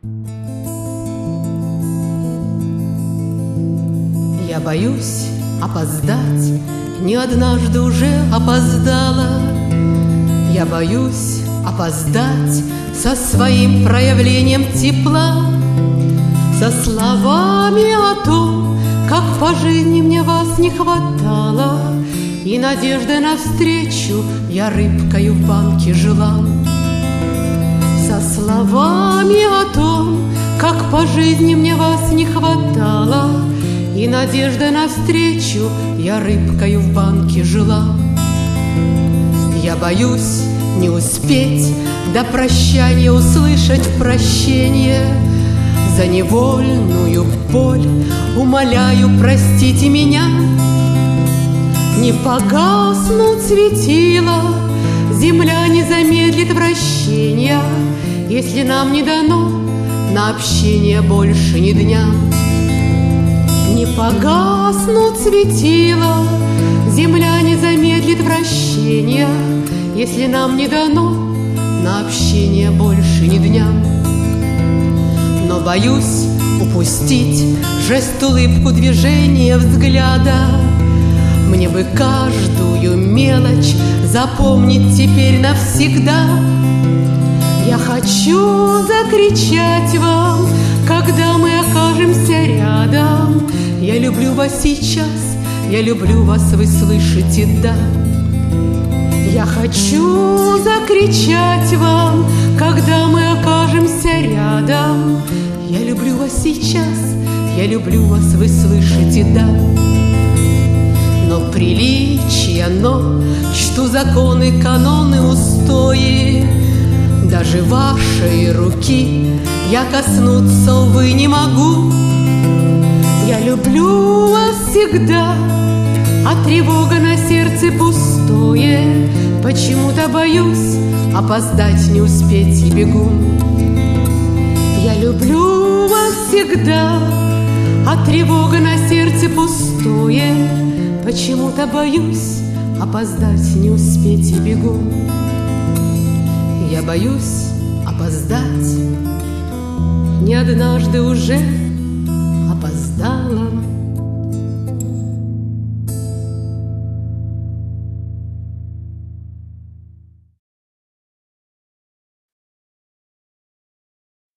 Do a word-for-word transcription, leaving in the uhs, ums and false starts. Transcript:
Я боюсь опоздать, не однажды уже опоздала. Я боюсь опоздать со своим проявлением тепла, со словами о том, как по жизни мне вас не хватало, и надеждой навстречу я рыбкою в банке жила. Со словами о том, как по жизни мне вас не хватало, и надеждой навстречу я рыбкою в банке жила. Я боюсь не успеть до прощания услышать прощение за невольную боль. Умоляю, простите меня. Не погаснут светила, земля не замедлит вращения, если нам не дано на общение больше ни дня. Не погаснут светила, земля не замедлит вращения, если нам не дано на общение больше ни дня. Но боюсь упустить жест, улыбку, движение взгляда. Мне бы каждую мелочь запомнить теперь навсегда. Я хочу закричать вам, когда мы окажемся рядом: я люблю вас сейчас, я люблю вас, вы слышите, да. Я хочу закричать вам, когда мы окажемся рядом: я люблю вас сейчас, я люблю вас, вы слышите, да. Но приличие, но чту законы, каноны, устои. Даже вашей руки я коснуться, увы, не могу. Я люблю вас всегда, а тревога на сердце пустое. Почему-то боюсь опоздать, не успеть и бегу. Я люблю вас всегда, а тревога на сердце пустое. Почему-то боюсь опоздать, не успеть и бегу. Я боюсь опоздать, не однажды уже